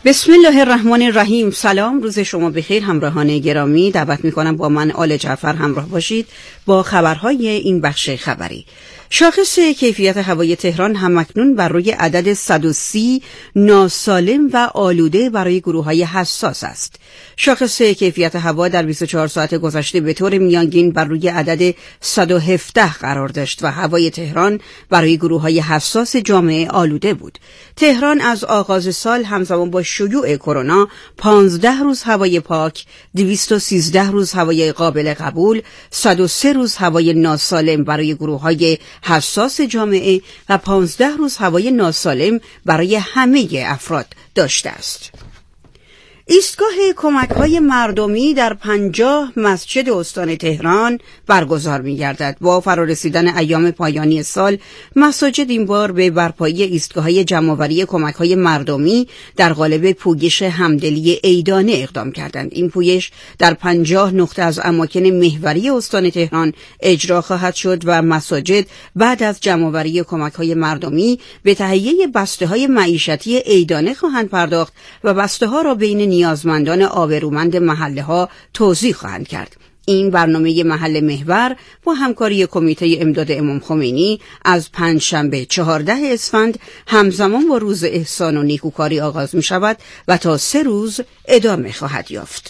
بسم الله الرحمن الرحیم. سلام، روز شما بخیر همراهان گرامی. دعوت میکنم با من آل جعفر همراه باشید با خبرهای این بخش خبری. شاخص کیفیت هوای تهران همکنون بر روی عدد 130 ناسالم و آلوده برای گروه‌های حساس است. شاخص کیفیت هوا در 24 ساعت گذشته به طور میانگین بر روی عدد 117 قرار داشت و هوای تهران برای گروه‌های حساس جامعه آلوده بود. تهران از آغاز سال همزمان با شیوع کرونا 15 روز هوای پاک، 213 روز هوای قابل قبول، 103 روز هوای ناسالم برای گروه‌های حساس جامعه و 15 روز هوای ناسالم برای همه افراد داشته است. ایستگاه کمک‌های مردمی در 50 مسجد استان تهران برگزار می‌گردد. با فرارسیدن ایام پایانی سال، مساجد این بار به برپایی ایستگاه‌های جمع‌آوری کمک‌های مردمی در قالب پویش همدلی عیدانه اقدام کردند. این پویش در 50 نقطه از اماکن محوری استان تهران اجرا خواهد شد و مساجد بعد از جمع‌آوری کمک‌های مردمی به تهیه بسته‌های معیشتی عیدانه خواهند پرداخت و بسته‌ها را بین نیازمندان آبرومند محله‌ها توزیع خواهند کرد. این برنامه محل محور با همکاری کمیته امداد امام خمینی از پنجشنبه 14 اسفند همزمان با روز احسان و نیکوکاری آغاز می شود و تا 3 روز ادامه خواهد یافت.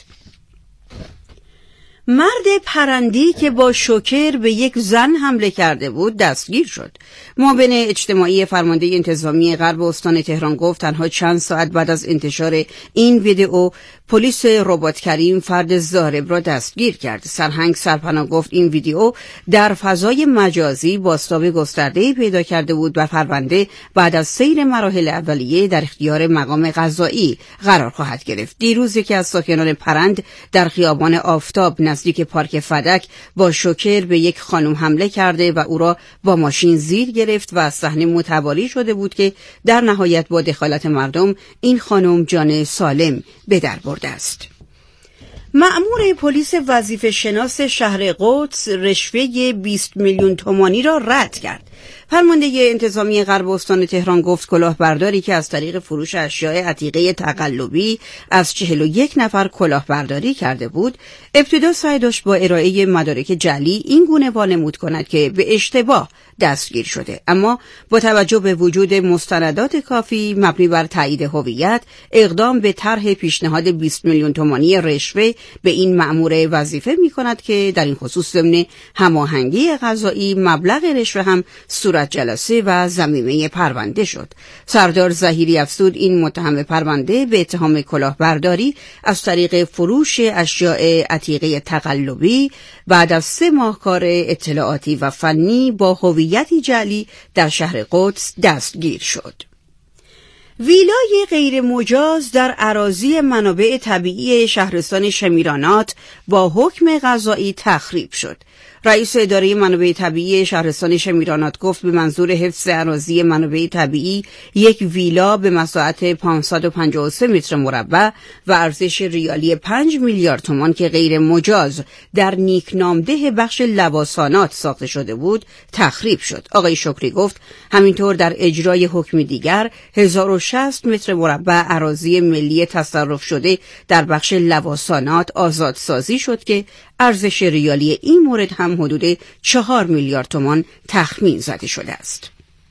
مرد پرندی که با شوکر به یک زن حمله کرده بود دستگیر شد. معاون اجتماعی فرمانده انتظامی غرب استان تهران گفت تنها چند ساعت بعد از انتشار این ویدئو پلیس رباط کریم فرد ضارب را دستگیر کرد. سرهنگ سرپناه گفت این ویدئو در فضای مجازی بازتاب گسترده‌ای پیدا کرده بود و پرونده بعد از سیر مراحل اولیه در اختیار مقام قضایی قرار خواهد گرفت. دیروز یکی از ساکنان پرند در خیابان آفتاب نزدیک پارک فدک با شوکر به یک خانم حمله کرده و او را با ماشین زیر گرفت و از صحنه متواری شده بود که در نهایت با دخالت مردم این خانم جان سالم به در برده است. مأمور پلیس وظیفه شناس شهر قدس رشوه 20 میلیون تومانی را رد کرد. فرمانده انتظامی غرب استان تهران گفت کلاهبرداری که از طریق فروش اشیاء عتیقه تقلبی از 41 نفر کلاهبرداری کرده بود، ابتدا سعی داشت با ارائه مدارک جعلی این گونه وانمود کند که به اشتباه دستگیر شده، اما با توجه به وجود مستندات کافی مبنی بر تایید هویت، اقدام به طرح پیشنهاد 20 میلیون تومانی رشوه به این مأمور وظیفه می‌کند که در این خصوص ضمن هماهنگی قضایی مبلغ رشوه هم صورت جلسه و ضمیمه پرونده شد. سردار ظهیری افزود این متهم پرونده به اتهام کلاهبرداری از طریق فروش اشیاء عتیقه تقلبی بعد از 3 ماه کار اطلاعاتی و فنی با هویتی جعلی در شهر قدس دستگیر شد. ویلای غیر مجاز در اراضی منابع طبیعی شهرستان شمیرانات با حکم قضایی تخریب شد. رئیس اداره منابع طبیعی شهرستان شمیرانات گفت به منظور حفظ اراضی منابع طبیعی یک ویلا به مساحت 553 متر مربع و ارزش ریالی 5 میلیارد تومان که غیر مجاز در نیکنامده بخش لواسانات ساخته شده بود تخریب شد. آقای شکری گفت همینطور در اجرای حکم دیگر 1060 متر مربع اراضی ملی تصرف شده در بخش لواسانات آزادسازی شد که ارزش ریالی این مورد هم حدود 4 میلیارد تومان تخمین زده شده است.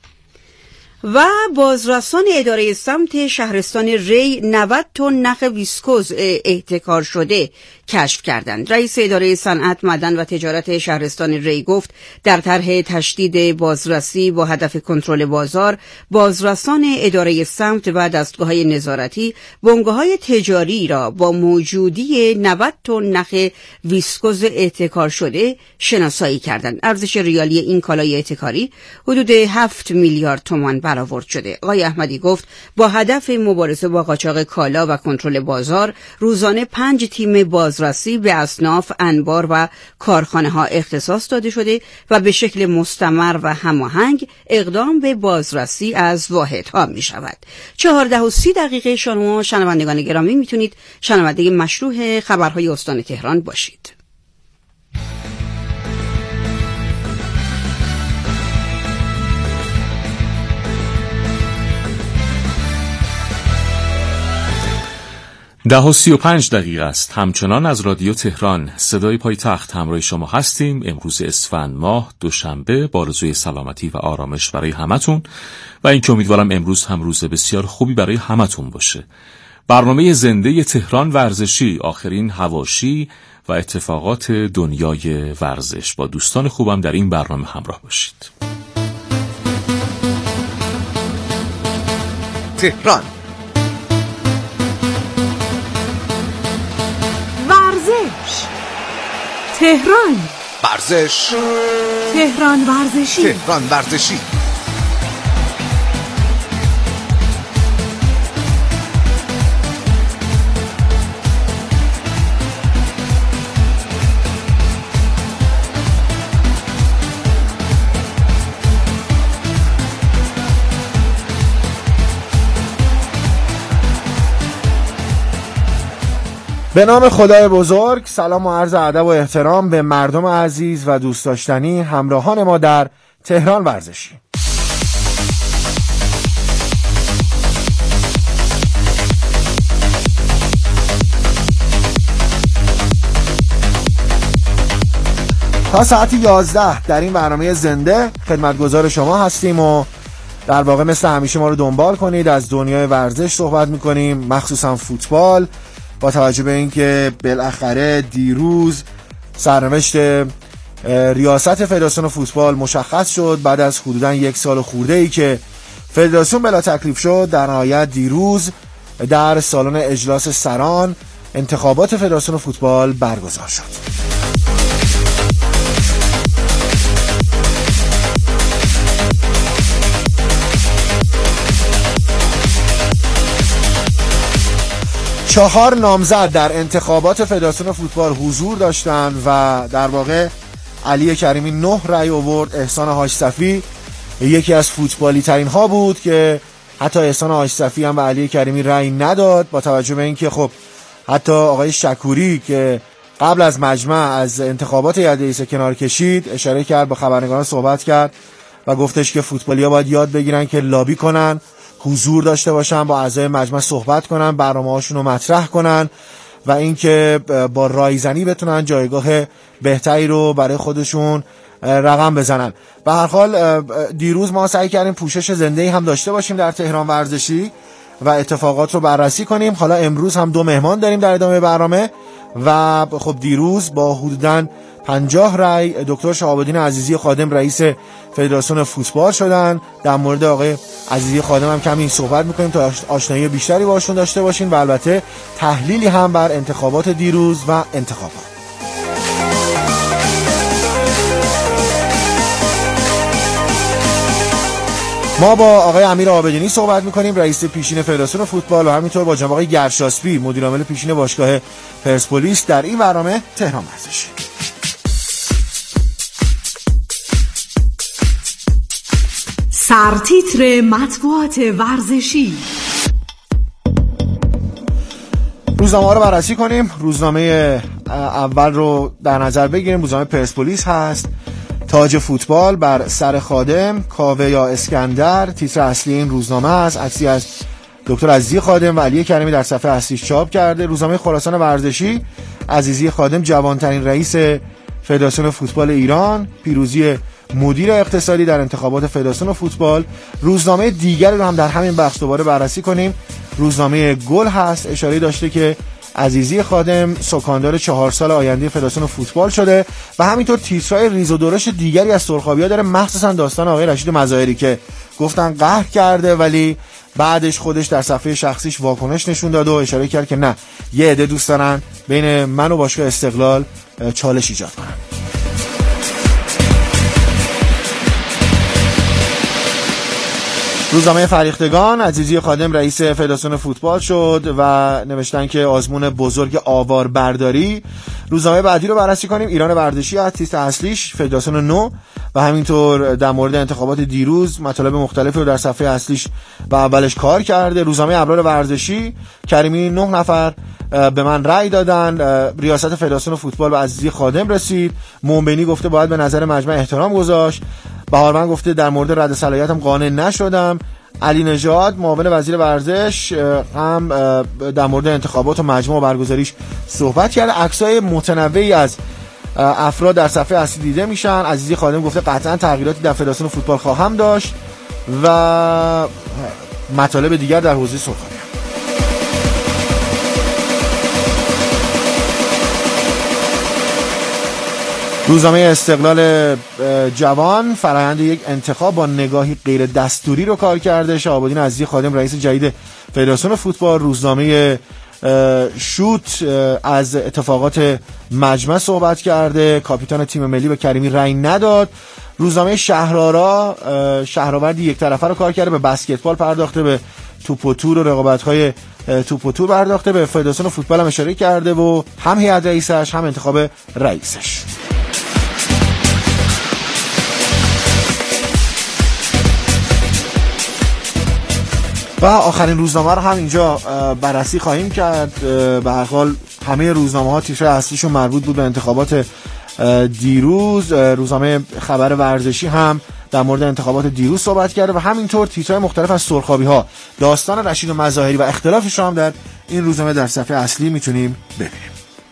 و بازرسان اداره سمت شهرستان ری 90 تن نخ ویسکوز احتکار شده کشف کردند. رئیس اداره صنعت، معدن و تجارت شهرستان ری گفت در طرح تشدید بازرسی با هدف کنترل بازار، بازرسان اداره سمت و دستگاه‌های نظارتی بنگاه‌های تجاری را با موجودی 90 تن نخ ویسکوز احتکار شده شناسایی کردند. ارزش ریالی این کالای احتکاری حدود 7 میلیارد تومان برآورد شده. آقای احمدی گفت با هدف مبارزه با قاچاق کالا و کنترل بازار، روزانه 5 تیم بازرسی به اصناف، انبار و کارخانه ها اختصاص داده شده و به شکل مستمر و هماهنگ اقدام به بازرسی از واحدها می شود. 14:30 شما شنوندگان گرامی میتونید شنونده مشروع خبرهای استان تهران باشید. 10:35 است. همچنان از رادیو تهران صدای پایتخت همراه شما هستیم. امروز اسفند ماه، دوشنبه، با آرزوی سلامتی و آرامش برای همتون و اینکه امیدوارم امروز هم روز بسیار خوبی برای همتون باشه. برنامه زنده تهران ورزشی، آخرین حواشی و اتفاقات دنیای ورزش. با دوستان خوبم در این برنامه همراه باشید. تهران تهران ورزش، تهران ورزشی، تهران ورزشی. به نام خدای بزرگ، سلام و عرض ادب و احترام به مردم عزیز و دوست داشتنی همراهان ما در تهران ورزشی. تا ساعت 11 در این برنامه زنده خدمتگزار شما هستیم و در واقع مثل همیشه ما رو دنبال کنید. از دنیای ورزش صحبت میکنیم، مخصوصا فوتبال، با توجه به اینکه بالاخره دیروز سرنوشت ریاست فدراسیون فوتبال مشخص شد. بعد از حدوداً 1 سال خورده ای که فدراسیون بلا تکلیف شد، در نهایت دیروز در سالن اجلاس سران انتخابات فدراسیون فوتبال برگزار شد. چهار نامزد در انتخابات فدراسیون فوتبال حضور داشتند و در واقع علی کریمی 9 رأی آورد. احسان حاجصفی یکی از فوتبالی ترین ها بود که حتی احسان حاجصفی هم به علی کریمی رأی نداد، با توجه به اینکه خب حتی آقای شکوری که قبل از مجمع از انتخابات هیئت رئیسه کنار کشید، اشاره کرد، با خبرنگاران صحبت کرد و گفتش که فوتبالی‌ها باید یاد بگیرن که لابی کنن، حضور داشته باشن، با اعضای مجمع صحبت کنن، برنامه‌هاشون رو مطرح کنن و اینکه با رایزنی بتونن جایگاه بهتری رو برای خودشون رقم بزنن. به هر حال دیروز ما سعی کردیم پوشش زنده‌ای هم داشته باشیم در تهران ورزشی و اتفاقات رو بررسی کنیم. حالا امروز هم 2 مهمان داریم در ادامه برنامه و خب دیروز با حدوداً 50 رأی دکتر شهاب‌الدین عزیزی خادم رئیس فدراسیون فوتبال شدن. در مورد آقای عزیزی خادم هم کمی صحبت میکنیم تا آشنایی بیشتری باشون داشته باشین و البته تحلیلی هم بر انتخابات دیروز و انتخابات. ما با آقای امیر عابدینی صحبت میکنیم، رئیس پیشین فدراسیون فوتبال، و همینطور با جناب آقای گرشاسبی مدیر عامل پیشین باشگاه پرسپولیس در این برنامه تهران ورزشی. سرتیتر مطبوعات ورزشی. روزنامه رو بررسی کنیم. روزنامه اول رو در نظر بگیریم. روزنامه پرسپولیس هست. تاج فوتبال بر سر خادم، کاوه یا اسکندر تیتر اصلی این روزنامه است. عکسی از دکتر عزیزی خادم و علی کریمی در صفحه اصلیش چاپ کرده. روزنامه خراسان ورزشی، عزیزی خادم جوانترین رئیس فدراسیون فوتبال ایران، پیروزی مدیر اقتصادی در انتخابات فدراسیون فوتبال. روزنامه دیگری رو هم در همین بخش دوباره بررسی کنیم. روزنامه گل هست، اشاره داشته که عزیزی خادم سکاندار 4 سال آینده فدراسیون فوتبال شده و همینطور تیترهای ریز و درشت دیگری از سرخابی‌ها داره، مخصوصا داستان آقای رشید مظاهری که گفتن قهر کرده ولی بعدش خودش در صفحه شخصیش واکنش نشون داد و اشاره کرد که نه، یه عده دوست دارن بین من و باشگاه استقلال چالش ایجاد کنن. روزنامه فریختگان، عزیزی خادم رئیس فدراسیون فوتبال شد و نوشتن که آزمون بزرگ آوار برداری. روزنامه بعدی رو بررسی کنیم. ایران ورزشی از تیتر اصلیش فدراسیون نو و همینطور در مورد انتخابات دیروز مطالب مختلفی رو در صفحه اصلیش و اولش کار کرده. روزنامه ابرار ورزشی، کریمی 9 نفر به من رأی دادن، ریاست فدراسیون فوتبال به عزیزی خادم رسید. مومبنی گفته باید به نظر مجمع احترام گذاشت. بهارمند گفته در مورد رد صلاحیتم قانع نشدم. علی نژاد معاون وزیر ورزش هم در مورد انتخابات و مجموع برگزاریش صحبت کرده. عکسای متنوعی از افراد در صفحه اصلی دیده میشن. عزیزی خادم گفته قطعا تغییراتی در فدراسیون فوتبال خواهم داشت و مطالب دیگر در حوزه سرخانه. روزنامه استقلال جوان فرآیند یک انتخاب با نگاهی غیر دستوری رو کار کرده. شهاب‌الدین عزیزی خادم رئیس جدید فدراسیون فوتبال. روزنامه شوت از اتفاقات مجمع صحبت کرده. کاپیتان تیم ملی به کریمی رأی نداد. روزنامه شهرآرا شهرآوردی یک طرفه رو کار کرده، به بسکتبال پرداخته، به توپ و تور و رقابت‌های توپ و تور پرداخته، به فدراسیون فوتبال هم اشاره کرده و هم هیئت رئیسش هم انتخاب رئیسش. و آخرین روزنامه رو هم اینجا بررسی خواهیم کرد. به هر حال همه روزنامه‌ها تیتر اصلیشون مربوط بود به انتخابات دیروز. روزنامه خبر ورزشی هم در مورد انتخابات دیروز صحبت کرده و همینطور تیترهای مختلف از سرخابی‌ها. داستان رشید و مظاهری و اختلافش هم در این روزنامه در صفحه اصلی میتونیم ببینیم.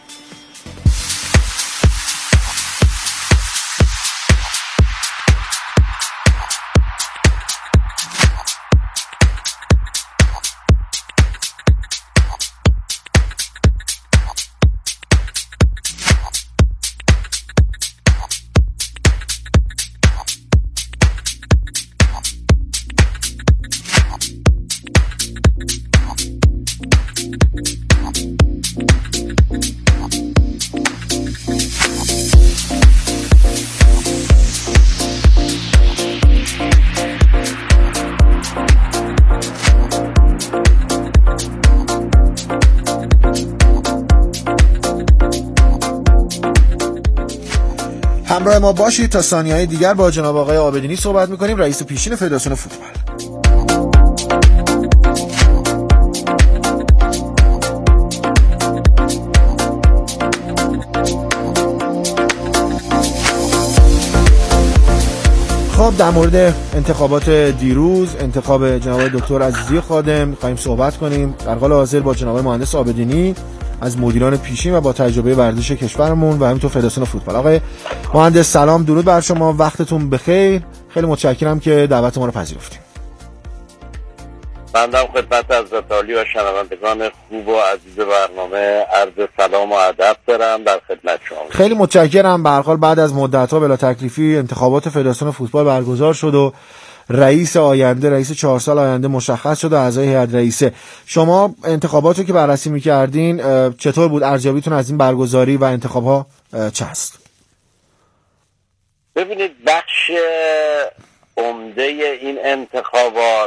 همراه ما باشید تا ثانیه‌های دیگر با جناب آقای عابدینی صحبت می‌کنیم، رئیس پیشین فدراسیون فوتبال. خب در مورد انتخابات دیروز، انتخاب جناب دکتر عزیزی خادم می‌خوایم صحبت کنیم. در حال حاضر با جناب مهندس عابدینی از مدیران پیشین و با تجربه ورزش کشورمون و همینطور فدراسیون فوتبال. آقای مهندس سلام، درود بر شما، وقتتون بخیر. خیلی متشکرم که دعوت ما رو پذیرفتیم. بنده خدمت حضرت عالی و شنوندگان خوب و عزیز برنامه عرض سلام و ادب دارم در خدمت شما. خیلی متشکرم. به هر حال بعد از مدت‌ها بلا تکلیفی انتخابات فدراسیون فوتبال برگزار شد و رئیس آینده، رئیس 4 سال آینده مشخص شد و اعضای هیئت رئیسه. شما انتخاباتی که بررسی می‌کردین چطور بود؟ ارزیابیتون از این برگزاری و انتخاب‌ها چه است؟ ببینید، بخش عمده این انتخابات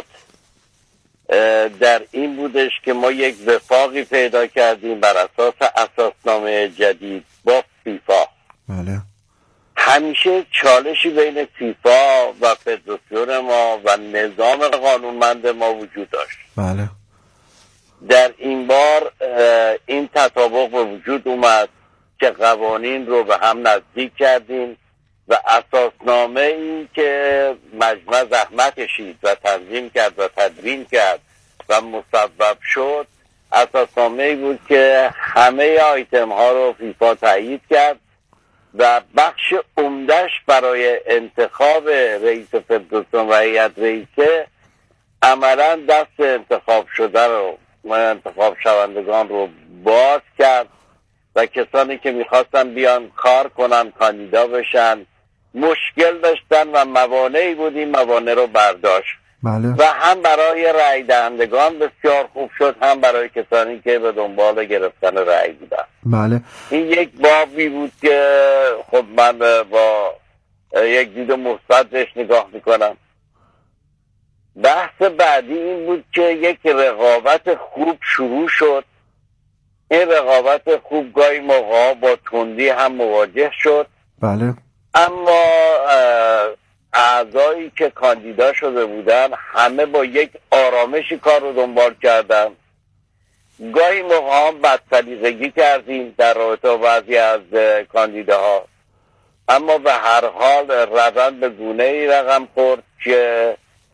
در این بودش که ما یک وفاقی پیدا کردیم بر اساس اساسنامه جدید با فیفا. بله. همیشه چالشی بین فیفا و فدراسیون ما و نظام قانونمند ما وجود داشت. بله. در این بار این تطابق به وجود اومد که قوانین رو به هم نزدیک کردیم و اساسنامه این که مجمع زحمت کشید و تنظیم کرد و تدوین کرد و مصوب شد، اساسنامه ای بود که همه آیتم ها رو فیفا تایید کرد و بخش عمده‌اش برای انتخاب رئیس فدراسیون و هیئت رئیسه عملا دست انتخاب شده رو و انتخاب شوندگان رو باز کرد و کسانی که میخواستن بیان کار کنن، کاندیدا بشن، مشکل داشتن و موانعی بود، این موانع رو برداشت. بله. و هم برای رأی دهندگان بسیار خوب شد، هم برای کسانی که به دنبال گرفتن رأی بودن. بله. این یک بابی بود که خب من با یک دید مثبت بهش نگاه میکنم. بحث بعدی این بود که یک رقابت خوب شروع شد. این رقابت خوب گاهی موقع با تندی هم مواجه شد. بله. اما اعضایی که کاندیدا شده بودن همه با یک آرامشی کار رو دنبال کردن. گاهی موقع هم بدسلیقگی کردیم در رابطه با بعضی از کاندیداها، اما به هر حال روند به گونه‌ای رقم خورد که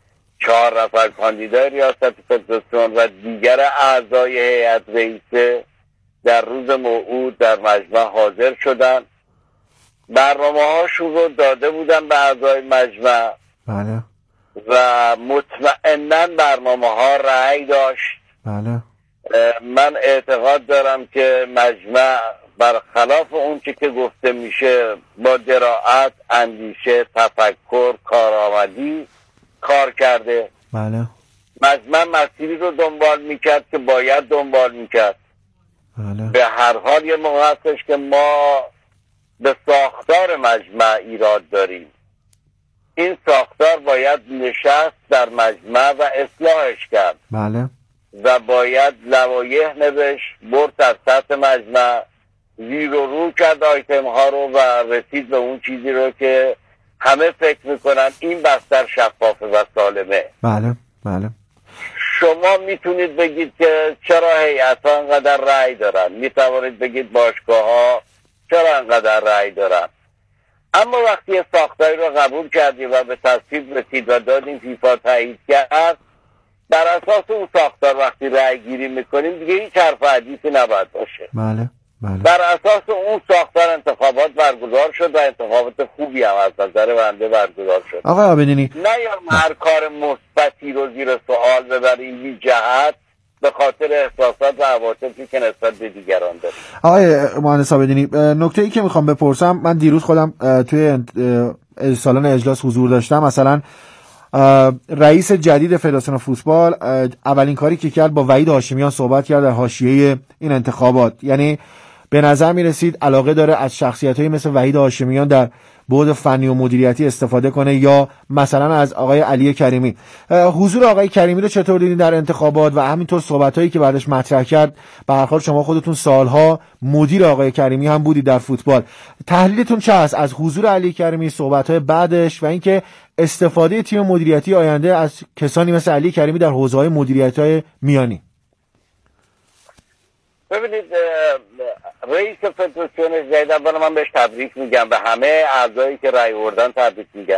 4 نفر کاندیدای ریاست فدراسیون و دیگر اعضای هیئت رئیسه در روز موعود در مجمع حاضر شدند. برنامه‌هاشون رو داده بودن به اعضای مجمع. بله. و مطمئناً برنامه‌ها رأی داشت. بله. من اعتقاد دارم که مجمع برخلاف اون که گفته میشه با دراعت، اندیشه، تفکر، کارآمدی کار کرده. بله. مجمع مسیری رو دنبال میکرد که باید دنبال میکرد. بله. به هر حال یه موقع هستش که ما به ساختار مجمع ایراد داریم. این ساختار باید نشست در مجمع و اصلاحش کرد. بله. و باید لوایح نوشت، برد در سطح مجمع، زیر و رو کرد آیتم ها رو و رسید به اون چیزی رو که همه فکر میکنن این بستر شفافه و سالمه. بله. بله. شما میتونید بگید که چرا هیئت ها انقدر رأی دارن، میتوانید بگید باشگاه ها چرا انقدر رأی دارن، اما وقتی ساختاری رو قبول کردیم و به تصویب رسید و دادیم فیفا تایید کرد، بر اساس اون ساختار وقتی رأی گیری میکنیم دیگه هیچ حرف حدیثی نباید باشه. بله. بله. بر اساس اون ساختار انتخابات برگزار شد و انتخابات خوبی هم از نظر بنده برگزار شد. آقای عابدینی، نه یا هر کار مثبتی رو زیر سوال ببریم بی جهت به خاطر احساسات و عواطفی که نسبت به دیگران داریم. آقای مهندس عابدینی، نکته‌ای که میخوام بپرسم، من دیروز خودم توی سالن اجلاس حضور داشتم. مثلا رئیس جدید فدراسیون فوتبال اولین کاری که کرد با وحید هاشمیان صحبت کرد در حاشیه این انتخابات. یعنی به نظر می رسید علاقه داره از شخصیت‌هایی مثل وحید هاشمیان در بعد فنی و مدیریتی استفاده کنه، یا مثلا از آقای علی کریمی. حضور آقای کریمی رو چطور دیدین در انتخابات و همینطور صحبت‌هایی که بعدش مطرح کرد؟ به هر حال شما خودتون سالها مدیر آقای کریمی هم بودید در فوتبال. تحلیلتون چه است از حضور علی کریمی، صحبت‌های بعدش و اینکه استفاده تیم مدیریتی آینده از کسانی مثل علی کریمی در حوزه‌های مدیریت‌های میانی؟ ببینید، رئیس فدراسیون جدید، اولا من بهش تبریک میگم، به همه اعضایی که رأی آوردن تبریک میگم.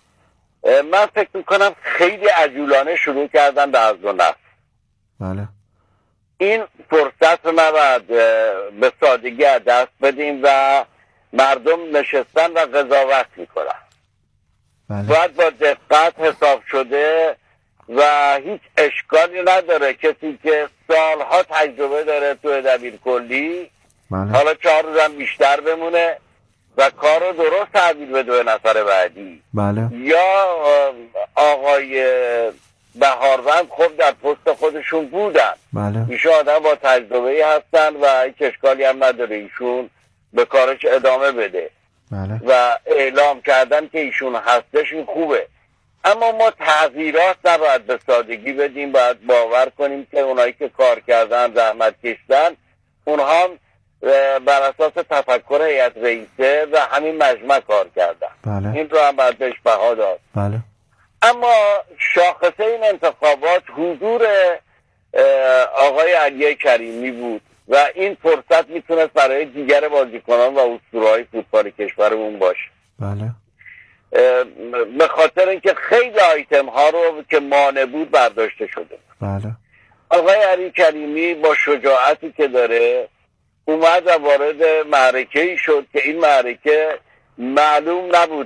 من فکر میکنم خیلی عجولانه شروع کردن به عزل و نفی. بله. این فرصت رو نباید به سادگی از دست بدیم و مردم نشستن و قضاوت میکنن. بله. باید با دقت حساب شده و هیچ اشکالی نداره کسی که سالها تجربه داره تو دبیر کلی، بله. حالا 4 روزم بیشتر بمونه و کار رو درست تحویل بده به نفر بعدی. بله. یا آقای بهاروند خب در پست خودشون بودن. بله. ایشون آدم با تجربه هستن و هیچ اشکالی هم نداره ایشون به کارش ادامه بده. بله. و اعلام کردن که ایشون هستش، این خوبه. اما ما تغییرات نباید به سادگی بدیم، باید باور کنیم که اونایی که کار کردن، زحمت کشیدن، اونها هم بر اساس تفکر هیئت رئیسه و همین مجمع کار کردن. بله. این رو هم باید بهش بها داد. بله. اما شاخصه این انتخابات حضور آقای علی کریمی بود و این فرصت میتونست برای دیگر بازیکنان و اسطوره‌های فوتبال کشورمون باشه. بله. به خاطر اینکه خیلی آیتم ها رو که مانع بود برداشته شده. بله. آقای علی کریمی با شجاعتی که داره اومد و وارد معرکه‌ای شد که این معرکه معلوم نبود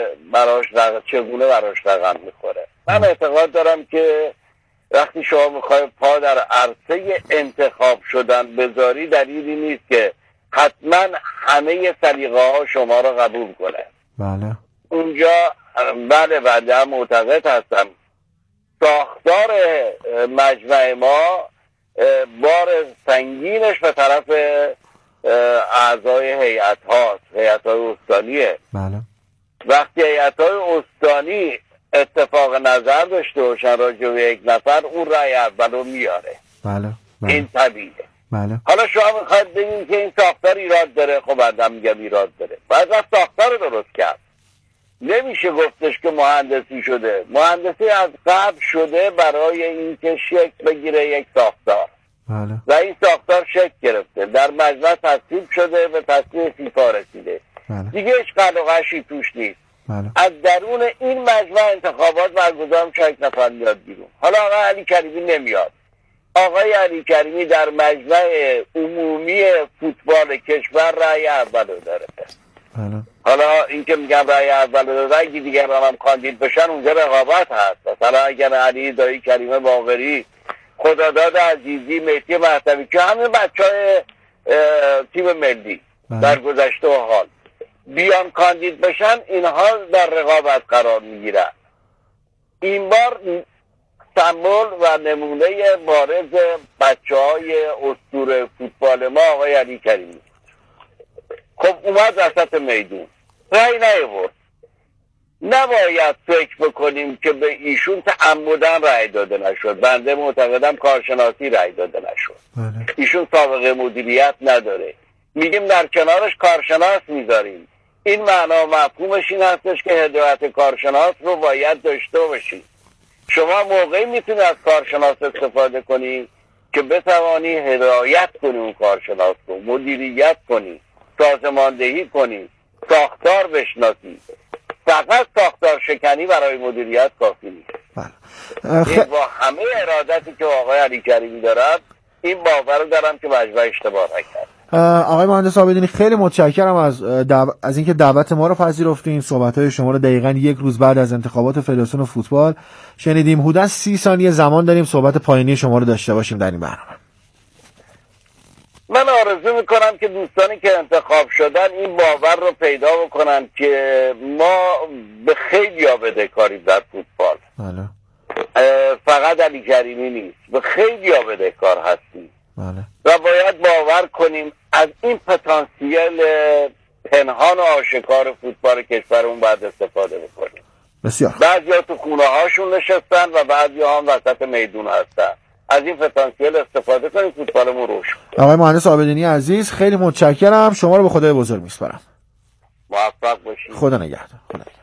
چگونه براش رقم میخوره. من اعتقاد دارم که وقتی شما میخوای پا در عرصه انتخاب شدن بذاری، دلیلی نیست که حتما همه سلیقه ها شما رو قبول کنه. بله. اونجا بله هم معتقد هستم ساختار مجمع ما بار سنگینش به طرف اعضای هیئت هاست، هیئت های استانیه. بله. وقتی هیئت های استانی اتفاق نظر داشته باشن راجع به یک نفر، اون رأی اول رو میاره. بله. بله. این طبیعیه. بله. حالا شما میخواید بگید که این ساختار ایراد داره، خب بعدم میگم ایراد داره. باید از ساختار رو درست کرد. نمیشه گفتش که مهندسی شده. مهندسی از قبل شده برای اینکه شکل بگیره یک ساختار. بله. و این ساختار شکل گرفته، در مجلس تصویب شده، به تصویب فیفا رسیده. بله. دیگه هیچ قلقشی توش نیست. از درون این مجمع انتخابات برگزار میشه، یک نفر میاد بیرون. حالا آقای علی کریمی نمیاد. آقای علی کریمی در مجمع عمومی فوتبال کشور رأی اول رو داره. حالا این که میگم رأی اول رو داره، اگه دیگران هم کاندید بشن اونجا رقابت هست. مثلا اگر علی دایی، کریم باقری، خداداد عزیزی، مهدی مهدوی که همه بچهای تیم ملی در گذشته و حال بیان کاندید بشن، اینها در رقابت قرار میگیرن. این بار سمبل و نمونه بارز بچه‌های اسطوره فوتبال ما آقای علی کریمی خب اومد وسط میدون، رأی نیاورد. نباید فکر بکنیم که به ایشون تعمدن رأی داده نشد. بنده معتقدم کارشناسی رأی داده نشد. ایشون سابقه مدیریت نداره. میگیم در کنارش کارشناس میذاریم. این معنا مفهومش این هستش که هدایت کارشناس رو باید داشته باشید. شما موقعی میتونید از کارشناس استفاده کنی که بتوانی هدایت کنی اون کارشناس رو، مدیریت کنی، سازماندهی کنی، ساختار بشناسی. فقط ساختار شکنی برای مدیریت کافی نیست. این با همه ارادتی که آقای علی کریمی دارد، این باور رو دارم که مجمع اشتباه نکرد. آقای مهندس عابدینی خیلی متشکرم از اینکه دعوت ما رو پذیرفتین. صحبت‌های شما رو دقیقاً یک روز بعد از انتخابات فدراسیون فوتبال شنیدیم. حدوداً 30 ثانیه زمان داریم صحبت پایانی شما رو داشته باشیم در این برنامه. من آرزو میکنم که دوستانی که انتخاب شدن این باور رو پیدا بکنن که ما به خیلی ها بدهکاریم در فوتبال. فقط علی کریمی نیست، به خیلی ها بدهکار هستیم. و باید باور کنیم از این پتانسیل پنهان و آشکار فوتبال کشورمون باید استفاده بکنیم. بسیار. بعضیا تو خونه هاشون نشستن و بعضیا هم وسط میدون هستن. از این پتانسیل استفاده کنیم، فوتبالمون روش. آقای مهندس عابدینی عزیز خیلی متشکرم. شما رو به خدای بزرگ میسپارم. موفق باشید. خدا نگهدار. خدا نگهدار.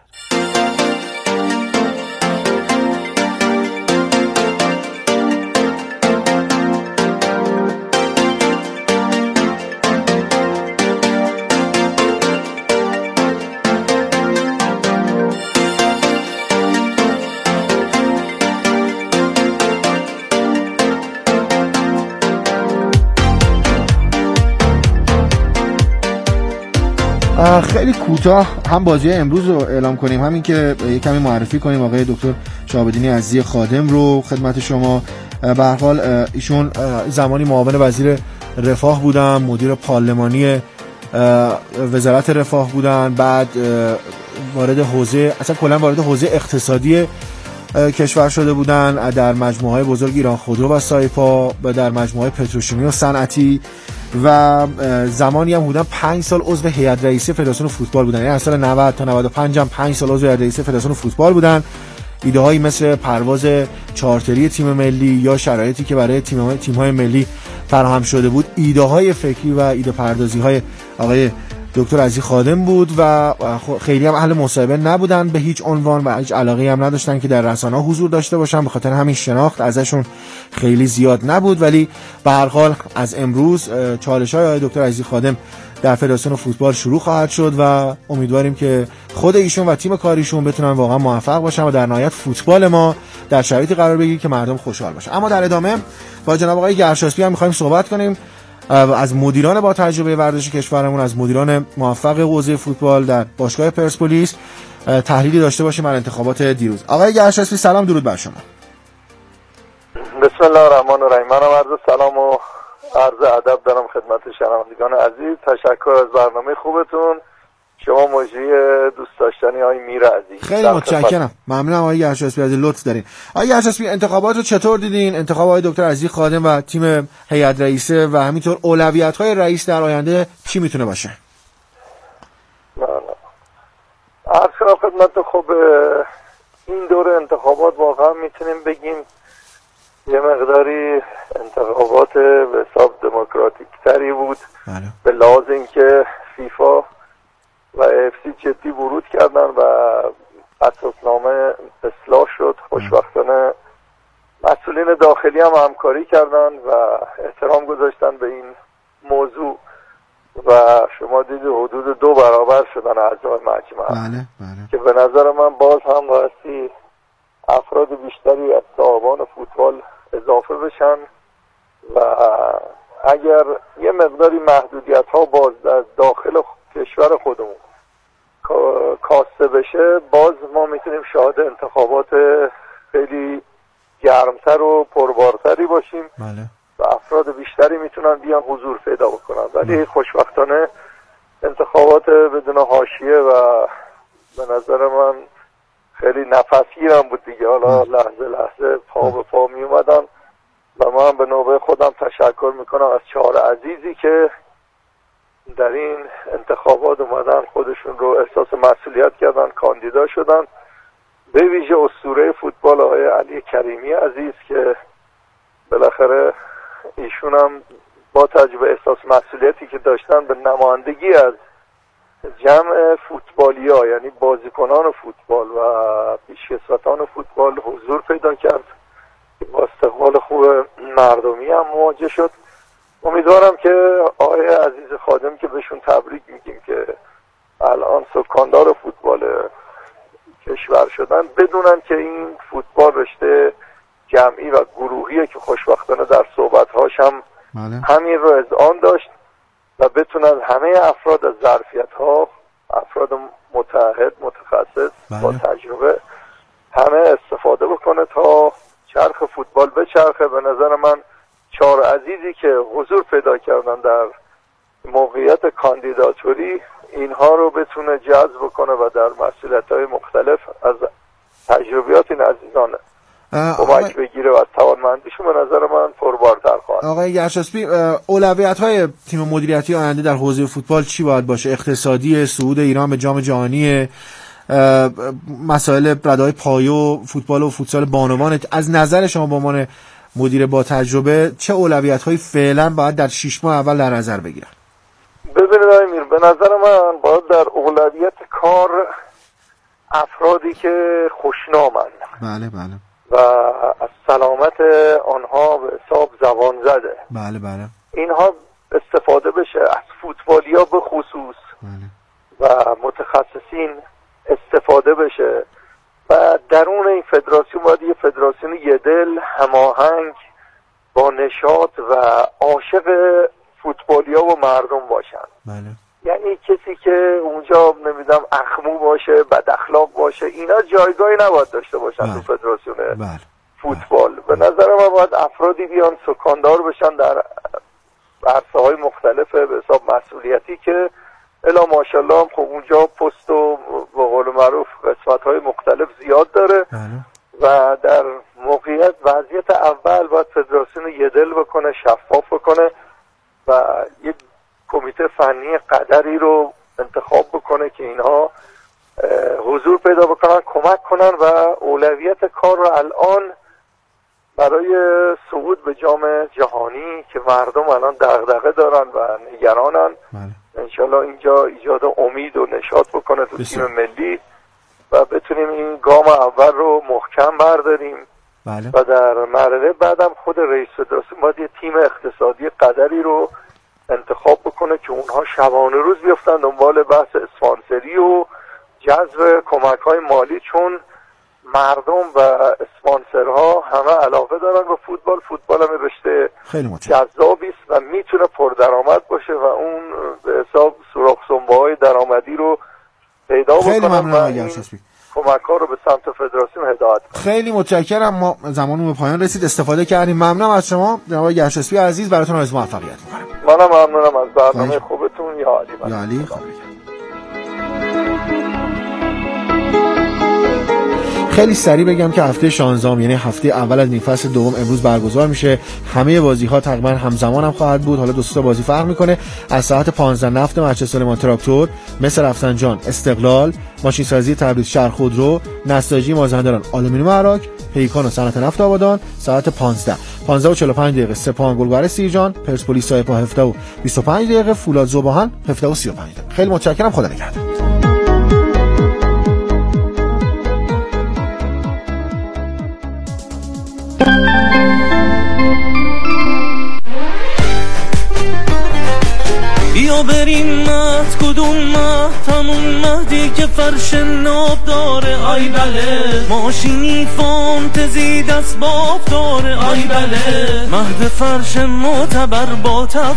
خیلی کوتاه هم بازی امروز رو اعلام کنیم، همین که یک کمی معرفی کنیم آقای دکتر شهاب‌الدین عزیزی خادم رو خدمت شما. به هر حال ایشون زمانی معاون وزیر رفاه بودن، مدیر پارلمانی وزارت رفاه بودن، بعد وارد حوزه کلا وارد حوزه اقتصادی کشور شده بودن در مجموعه‌های بزرگ ایران خودرو و سایپا و در مجموعه پتروشیمی و صنعتی و زمانی هم حدود 5 سال عضو هیئت رئیسه فدراسیون فوتبال بودن. یعنی از سال 90 تا 95 هم 5 سال عضو هیئت رئیسه فدراسیون فوتبال بودن. ایده هایی مثل پرواز چارتری تیم ملی یا شرایطی که برای تیم‌های ملی فراهم شده بود، ایده های فکری و ایده پردازی های آقای دکتر عزیزی خادم بود و خیلی هم اهل مصاحبه نبودن به هیچ عنوان و هیچ علاقه‌ای هم نداشتن که در رسانه‌ها حضور داشته باشن. به خاطر همین شناخت ازشون خیلی زیاد نبود. ولی به هر حال از امروز چالش‌های آقای دکتر عزیزی خادم در فدراسیون فوتبال شروع خواهد شد و امیدواریم که خود ایشون و تیم کاریشون بتونن واقعا موفق باشن و در نهایت فوتبال ما در شرایطی قرار بگیره که مردم خوشحال باشن. اما در ادامه با جناب آقای گرشاسبی هم می‌خوایم صحبت کنیم، از مدیران با تجربه ورزش کشورمون، از مدیران موفق حوزه فوتبال در باشگاه پرسپولیس تحلیلی داشته باشیم از انتخابات دیروز. آقای گرشاسبی سلام، درود بر شما. بسم الله الرحمن الرحیم. منم عرض سلام و عرض ادب دارم خدمت شنوندگان عزیز. تشکر از برنامه خوبتون. شما مجری دوست داشتنی آقای میر عزیز. خیلی متشکرم. ممنونم آقای گرشاسبی، از لطف دارین. آقای گرشاسبی انتخابات رو چطور دیدین؟ انتخاب آقای دکتر عزیزی خادم و تیم هیئت رئیسه و همینطور اولویت‌های رئیس در آینده چی میتونه باشه؟ عرض کنم خدمت. خب این دور انتخابات واقعا میتونیم بگیم یه مقداری انتخابات به حساب دموکراتیک تری بود. به لحاظ اینکه فیفا و UFC جدی ورود کردن و اساسنامه اصلاح شد. خوشبختانه مسئولین داخلی هم همکاری کردن و احترام گذاشتن به این موضوع و شما دیدید حدود 2 برابر شدن اعضای مجمع. بله. که به نظر من باز هم بایستی افراد بیشتری از صاحبان فوتبال اضافه بشن و اگر یه مقداری محدودیت ها باز در داخل کشور خودمون کاسته بشه، باز ما میتونیم شاهد انتخابات خیلی گرمتر و پربارتری باشیم. بله. و افراد بیشتری میتونن بیان حضور پیدا بکنن. ولی خوشبختانه انتخابات بدون حاشیه و به نظر من خیلی نفسگیرم بود دیگه. حالا لحظه لحظه پا به پا می اومدن و من به نوبه خودم تشکر میکنم از 4 عزیزی که در این انتخابات اومدن، خودشون رو احساس مسئولیت کردن، کاندیدا شدن. به ویژه اسطوره فوتبال آقای علی کریمی عزیز که بالاخره ایشون هم با تجربه احساس مسئولیتی که داشتن به نمایندگی از جمع فوتبالیا، یعنی بازیکنان فوتبال و پیشکسوتان فوتبال حضور پیدا کرد، با استقبال خوب مردمی هم مواجه شد. امیدوارم که آقای عزیز خادم که بهشون تبریک میگیم که الان سکاندار فوتبال کشور شدن، بدونن که این فوتبال رشته جمعی و گروهیه که خوشبختانه در صحبت‌هاش هم همین رو اذعان داشت و بتونن همه افراد از ظرفیت‌ها، افراد متعهد متخصص با تجربه، همه استفاده بکنه تا چرخ فوتبال بچرخه. به نظر من 4 عزیزی که حضور پیدا کردن در موقعیت کاندیداتوری، اینها رو بتونه جذب کنه و در مسئولیت‌های مختلف از تجربیات این عزیزان کمک بگیره و از توانمندیشون به نظر من پربارتر خواهد. آقای گرشاسبی، اولویت‌های تیم مدیریتی آینده در حوزه فوتبال چی باید باشه؟ اقتصادی، صعود ایران به جام جهانی، مسائل رده‌های پایه فوتبال و فوتسال بانوان، از نظر شما به عنوان مدیر با تجربه چه اولویت‌هایی فعلا باید در 6 ماه اول در نظر بگیرن؟ ببینید آقای میر، به نظر من باید در اولویت کار افرادی که خوشنامن بله و از سلامت آنها به حساب زبان زده بله اینها استفاده بشه، از فوتبالیا به خصوص و متخصصین استفاده بشه و درون این فدراسیون باید یه فدراسیون یه دل، هماهنگ، با نشاط و عاشق فوتبالیا و مردم باشن. یعنی کسی که اونجا نمیدونم اخمو باشه، بد اخلاق باشه، اینا جایگاهی نباید داشته باشن تو فدراسیون فوتبال. به نظر من باید افرادی بیان سکاندار بشن در عرصه‌های مختلف به حساب مسئولیتی که الا ماشاءالله هم خب اونجا پست و به قول معروف قسمت‌های مختلف زیاد داره و در موقعیت وضعیت اول باید فدراسیون یه دل بکنه، شفاف بکنه و یک کمیته فنی قدری رو انتخاب بکنه که اینها حضور پیدا بکنن، کمک کنن و اولویت کار رو الان برای صعود به جام جهانی که مردم الان دغدغه دارن و نگرانن، انشالله اینجا ایجاد امید و نشاط بکنه تو تیم ملی و بتونیم این گام اول رو محکم برداریم. و در مرحله بعدم خود رئیس فدراسیون باید یه تیم اقتصادی قدری رو انتخاب بکنه که اونها شبانه روز بیفتن دنبال بحث اسپانسری و جذب کمک‌های مالی، چون مردم و اسپانسرها همه علاقه دارن به فوتبال. فوتبال هم رشته جذابی است و میتونه پردرآمد باشه و اون به حساب سوراخ سنبه‌های درآمدی رو پیدا بکنه. خیلی ممنونم آقای گرشاسبی. کمک‌ها رو به سمت فدراسیون هدایت کنه. خیلی متشکرم. ما زمانمون به پایان رسید، استفاده کردیم. ممنونم از شما جناب گرشاسبی عزیز، براتون آرزوی موفقیت می‌کنم. منم ممنونم از برنامه خوبتون. یا علی خیلی سریع بگم که هفته 16 یعنی هفته اول از نیم فصل دوم امروز برگزار میشه. همه بازی‌ها تقریبا همزمان هم خواهد بود. حالا 2 تا بازی فرق میکنه. از ساعت 15 نفت مجلس سلیمان تراکتور، مصر رفسنجان استقلال، ماشین سازی تبریز شهر خودرو، نساجی مازندران آلومینیوم عراق، پیکان و صنعت نفت آبادان ساعت 15 و 45 دقیقه سپاهان گلبهر سیرجان، پرسپولیس سایپا 17 و 25 دقیقه، فولاد ذوباهن 17 و 35 دقیقه. خیلی متشکرم. خدا نگهدار. بیا بریم مهد، کدوم مهد؟ همون مهدی که فرش ناب داره. آی بله ماشینی فانتزی دست باب داره. آی بله مهد فرش معتبر با